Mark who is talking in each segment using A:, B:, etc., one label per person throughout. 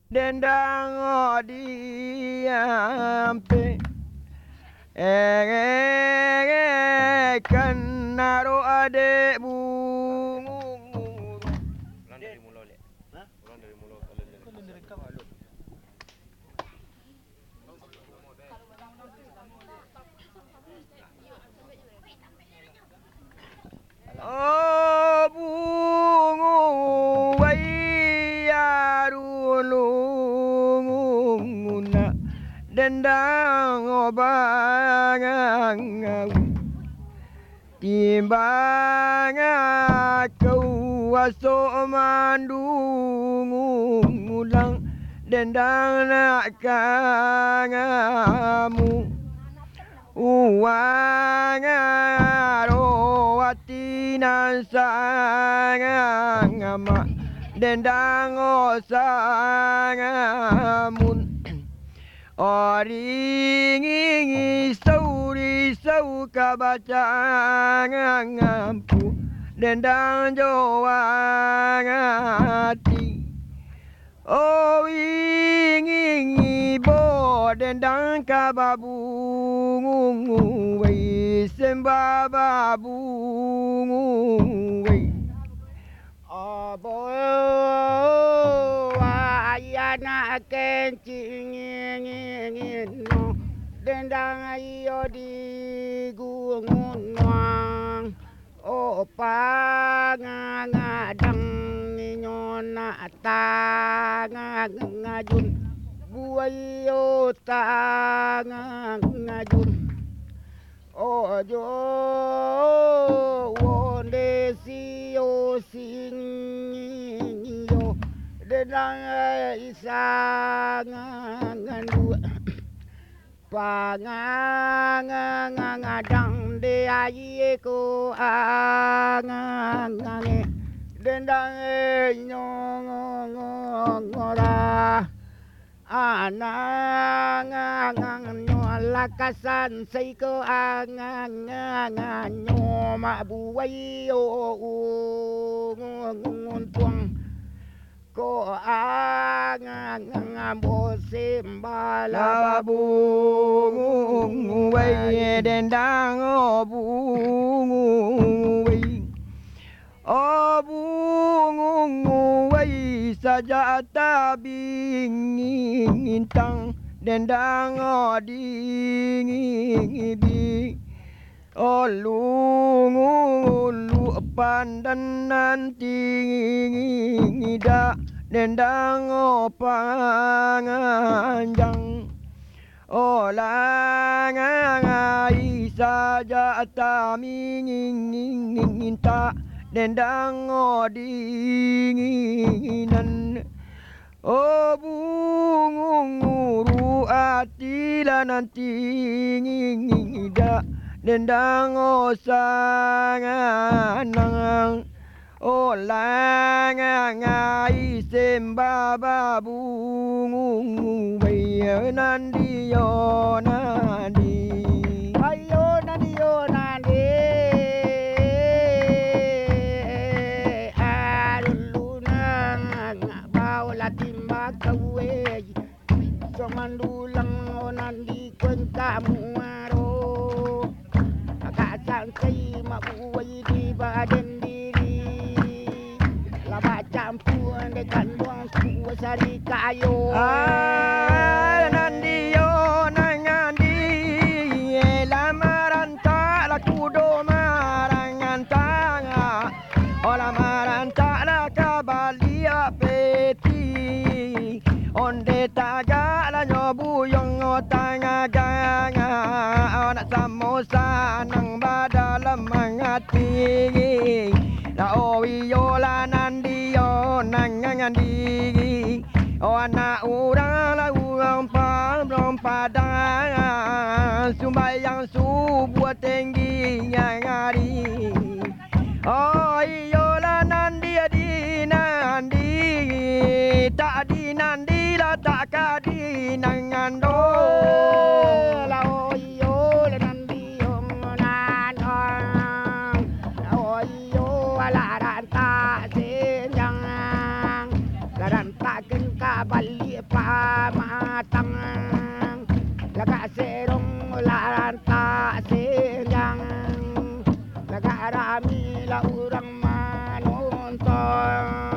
A: dendang diampe kan naro adek bungung.
B: Ulang dari mula lek.
A: Hah?
B: Ulang dari mula kalau dari rekam alun.
A: Oh bungu wayarulunguna dendang obangang timbang kau asok mandung ulang dendang nak kangamu uang arowati nan sangama dendang osangamun oringi sauri sau kabacangampu dendang joangati oh ingi bo dendang kababungu wei sembababungu wei
C: Abo ayana kencing no dendang ayo di gunung opangadang nyona ngajun buayo ngajun ojo wonde siyo sinyo dendang isangan dua pangangadang de aye ko angangane dendang nyongora anang lakasan say ko angang nyo mabuhay tuang ko angang bosim
A: labungu wei dendang obungu wei obungu wei saja tabingintang dendang odingibi olungu pandan nanti ngida dendang opanganjang olangai saja taminginta dendang odinginan oh bungu atila nanti ngida dendang osanganang olangai sembaba bungu bayo nandi yo nandi
C: ayo nandi alunang bawla timba kawe somandulang nandi kun kamu aro akasan say mabuhay di baden diri laba campuan dekan buang suwa sari kayo
A: nandi yo nangandi lamaran tak laku do marangan tanga lamaran tak la kabalia peti onde taga la nyobuyong tanga ganga anak samosa nang badalam mangati la oyo la nandi yo nangandi anak urang la urang pam padang sumbayang subuh tinggi ngari oh iyo la nandi tak di nandi la tak kadi nangando
C: la oyo la nandi yong nan la oyo la ranta senyang la ranta ken kabalik pamatang laga serong laranta senjang laga rami la urang manonton.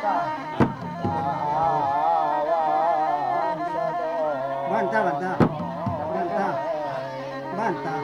D: Bantah, bantah. Bantah. Bantah.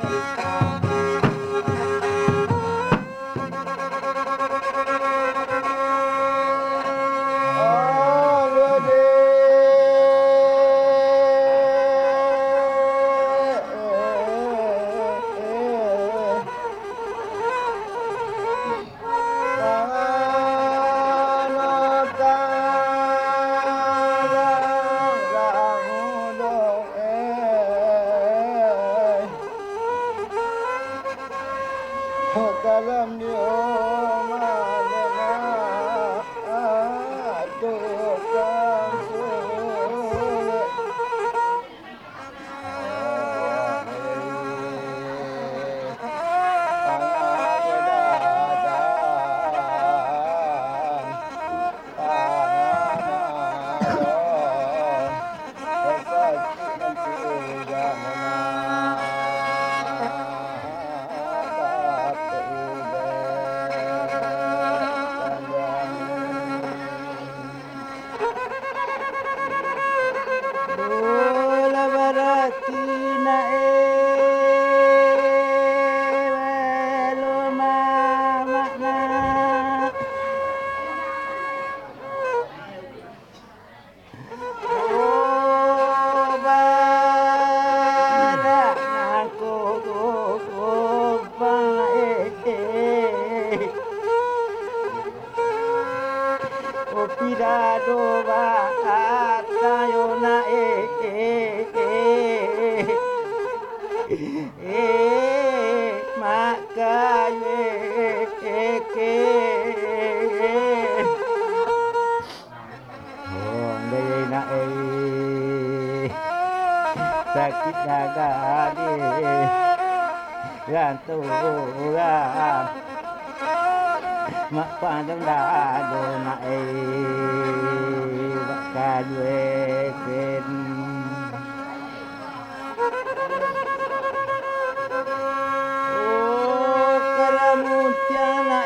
C: Kalam dia mana tukang sulit. Pirado ba tayo na makaye Onde na sakit jaga di gantungan mak pandang dado na bakadweken oh karamutya na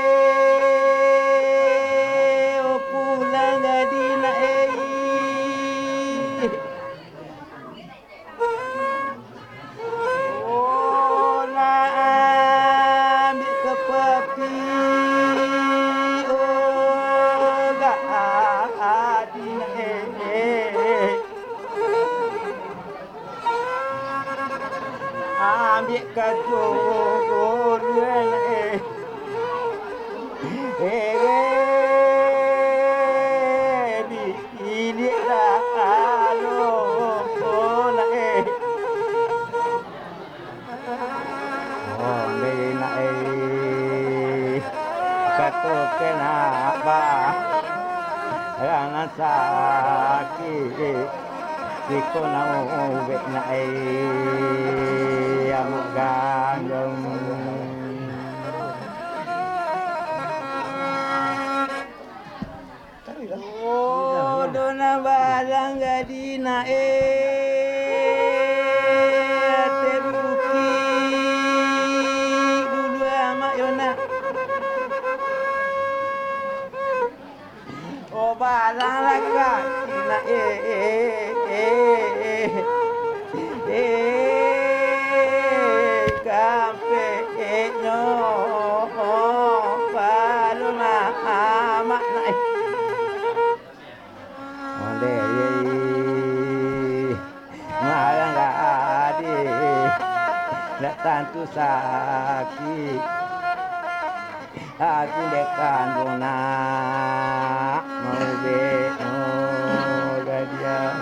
C: oh pulang gadi na oh na ambil ke papi ambil kado luel bilik alo na oh na kato kenapa rana sakit Iko na uwi na amok gandong oh dona barang gadi na teruki dulu amak yona oh barang laka na kape no palma amak nai onde marang gadi nak tantu sakit aku dekan dona mau be gadian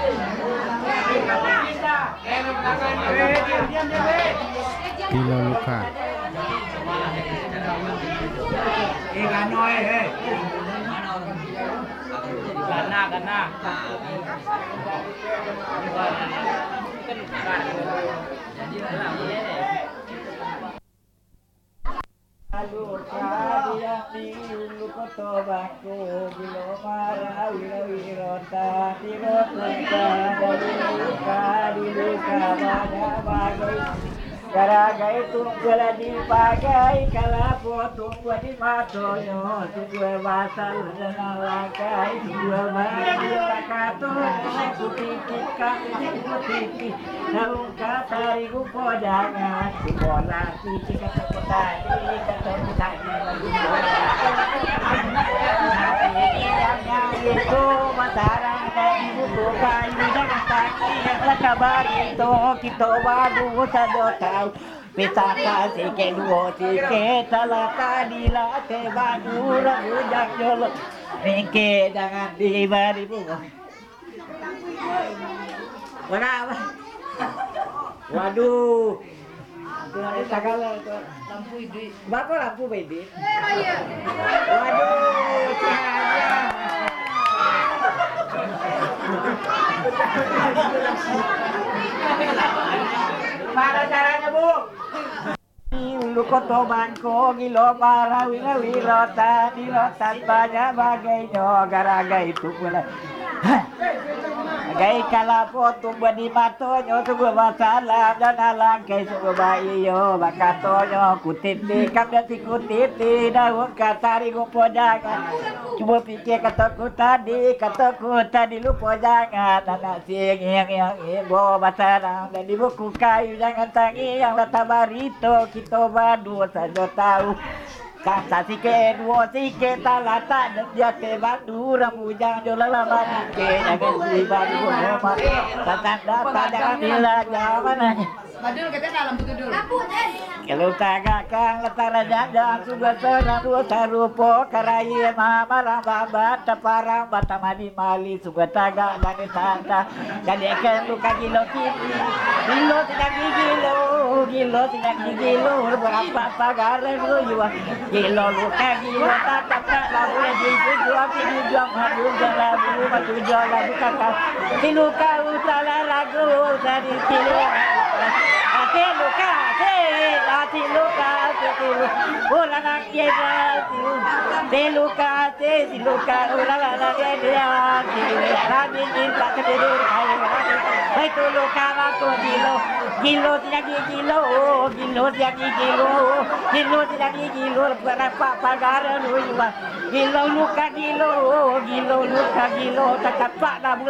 E: Kilo luka.
C: Garagai tunggul dipakai kalapo tunggul di matonyo tunggul basal nalakai tunggul bagi takato kutiki kutiki naung katari gupodangan kupola tiki kata kutani kata kutani itu mataran dan ibu kayu jangan taki yang kabar itu kita baru sadota Pita kasih ke dua tiket talaka di late baju rambut jolo ringke jangan diberi bunga. Berapa? Waduh. Tuh segala lampu ini. Berapa lampu ini? Waduh, cahaya. Mana caranya, Bu? Lu kotoban ko gilo para wilota di lotan banyak bagainya garaga itu pula. Gai kalapo tumbuh di matonyo tunggu masalah dan alangkai sungguh bayo bakatonyo kutiti kamda si kutiti daun katari gupo jangan coba pikir kataku tadi lupo jangan anak sing yang ibu masalah dan di buku kayu jangan tangi yang lata barito kita badu saja tahu kata sike dua sike talata dan dia ke batu rambujang jolala ke jangan pribadi rumah tanda pada bila zaman
F: Badul kita dalam buku dulu.
C: kalau tagak kang letara janda suga serang dua sarupo karaya mama rambaba taparang batamadi mali suga tagak dan tanda jadi kan luka gilo tidak gilo berapa pagar lu gilo luka gilo tak boleh dijual hadir dalam rumah tujuan lagu kakak luka utara ragu dari kilo Ati luka, ula nak yeda, si luka, ula nak yeda, rabi cinta kedir, itu luka aku gilo tidak gilo, berapa pagar lu gilo luka, tak pak